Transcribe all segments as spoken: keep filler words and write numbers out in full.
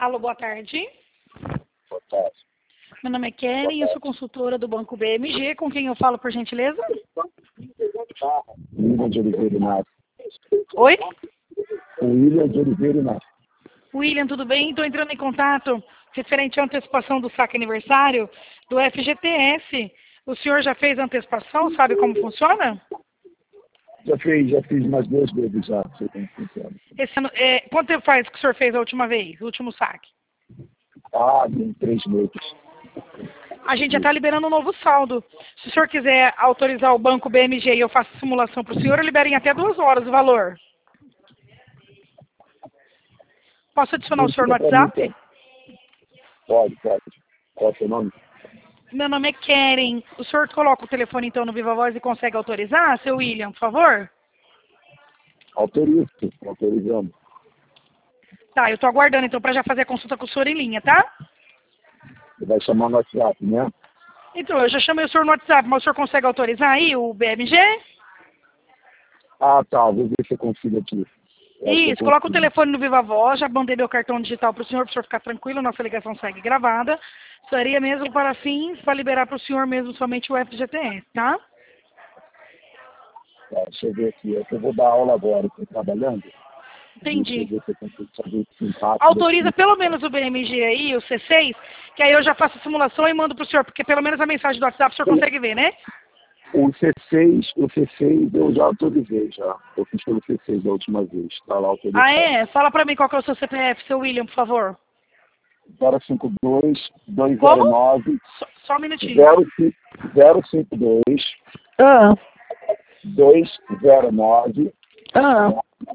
Alô, boa tarde. Boa tarde. Meu nome é Keren, eu sou consultora do Banco B M G. Com quem eu falo, por gentileza? William de Oliveira Inácio. Oi? William de Oliveira Inácio. William, tudo bem? Estou entrando em contato referente à antecipação do saque aniversário do F G T S. O senhor já fez a antecipação? Sabe como funciona? Já fiz, já fiz mais duas vezes já. Sei como funciona. Esse ano, é, quanto tempo faz que o senhor fez a última vez, o último saque? Ah, em três meses. A gente já está liberando um novo saldo. Se o senhor quiser autorizar o Banco B M G e eu faço simulação para o senhor, eu libero em até duas horas o valor. Posso adicionar o senhor no WhatsApp? Pode, pode. Qual é o seu nome? Meu nome é Keren. O senhor coloca o telefone então no Viva Voz e consegue autorizar, seu William, por favor? Autorizo, autorizando. Tá, eu estou aguardando então para já fazer a consulta com o senhor em linha, tá? Você vai chamar no WhatsApp, né? Então, eu já chamei o senhor no WhatsApp, mas o senhor consegue autorizar aí o B M G? Ah, tá. Vou ver se eu consigo aqui. Eu acho que eu Isso, coloca o consigo. telefone no Viva Voz, já mandei meu cartão digital para o senhor, para o senhor ficar tranquilo, nossa ligação segue gravada. Seria mesmo para fins, para liberar para o senhor mesmo somente o F G T S, tá? Tá, deixa eu ver aqui. É que eu vou dar aula agora. Estou trabalhando. Entendi. Deixa eu ver se eu consigo fazer esse impacto. Autoriza daqui. pelo menos o B M G aí, o C seis, que aí eu já faço a simulação e mando para o senhor, porque pelo menos a mensagem do WhatsApp o senhor consegue ver, né? O C seis, o C seis eu já autorizei já. Eu fiz pelo C seis da última vez. Está lá autorizado. Ah, é? Fala para mim qual que é o seu C P F, seu William, por favor. zero cinco dois, dois Como? zero nove, Só, só um minutinho. zero cinco dois, Ah, dois zero nove, ah.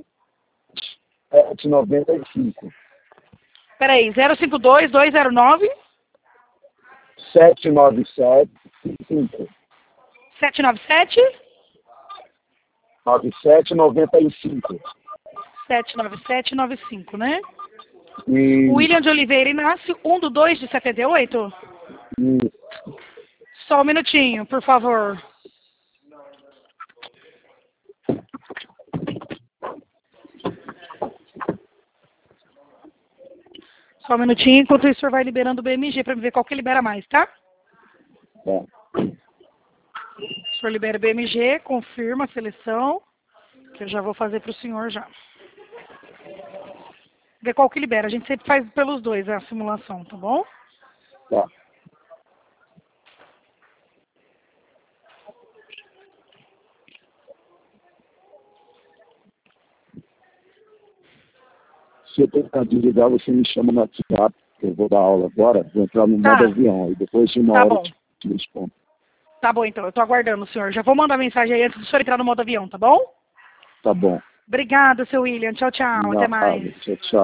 sete nove cinco. Peraí, zero cinco dois, dois zero nove, sete nove sete, cinco. sete nove sete, nove sete nove cinco. sete nove sete nove cinco, né? E, William de Oliveira Inácio, um do dois de setenta e oito? e Só um minutinho, por favor. Só um minutinho, enquanto isso o senhor vai liberando o B M G para ver qual que libera mais, tá? é, O senhor libera o B M G, confirma a seleção, que eu já vou fazer para o senhor já. Ver qual que libera. A gente sempre faz pelos dois a simulação, tá bom? tá. Se eu tentar desligar, você me chama no WhatsApp, que eu vou dar aula agora, vou entrar no Tá. modo avião, e depois de uma Tá hora bom. eu te, te respondo. Tá bom, então. Eu tô aguardando o senhor. Já vou mandar mensagem aí antes do senhor entrar no modo avião, tá bom? Tá bom. Obrigada, seu William. Tchau, tchau. Até mais. Nada. Tchau, tchau.